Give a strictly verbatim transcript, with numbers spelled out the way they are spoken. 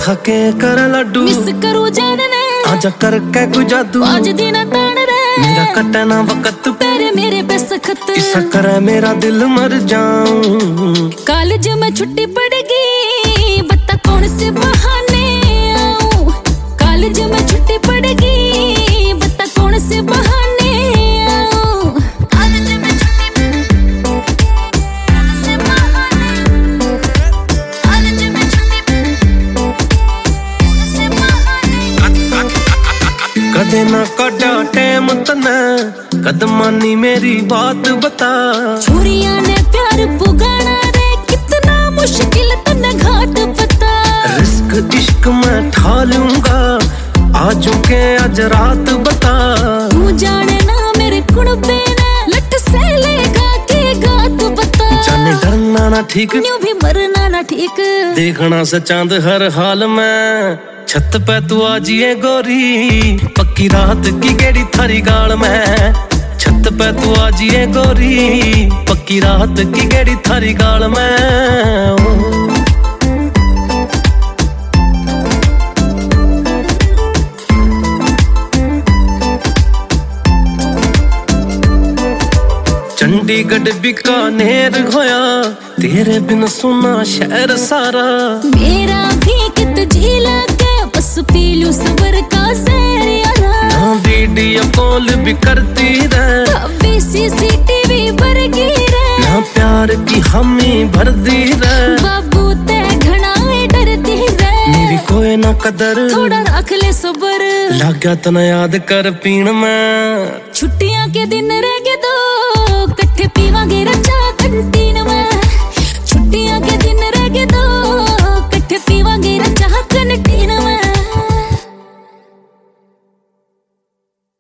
खा के कर लड्डू मिस करू जानने आजा करके कोई जादू आज दिन तान रे मेरा कटना वक्त तेरे मेरे पे सखत ऐसा करे मेरा दिल मर जाऊं कॉलेज में छुट्टी पड़ गई बता कौन से बहाने आऊं कॉलेज में छुट्टी पड़ गई बता कौन से बहाने आऊं कॉलेज में छुट्टी कौन से बहाने कॉलेज में छुट्टी कौन से बहाने कदे ना कटा टाइम तना कदमानी मेरी बात बता छुरिया ने प्यार पुगाना रे कितना मुश्किल तने घाट पता रिस्क इश्क में ठा लूंगा आजू के आज रात बता तू जाने ना मेरे कुड़बे ना लट से लेगा के गात बता जाने डरना ना ठीक न्यू भी मरना ना ठीक देखना से चांद हर हाल में छत पे तू आजिए गोरी पक्की रात की गेड़ी थारी गाल में छत पे तू आजिए गोरी पक्की रात की गेड़ी थारी गाल में चंडीगढ़ बीकानेर होया तेरे बिन सुना शहर सारा मेरा भी कित झीला के बस पीलू सबर का सैर यारा ना वीडियो कॉल भी करती रहे अभी सीसीटीवी भर गई रे ना प्यार की हमी भर दी रहे बाबू ते घनाए डरती रे मेरी कोई ना कदर थोड़ा रख ले सबर लग गया तना याद कर पीण में छुट्टियां के दिन रह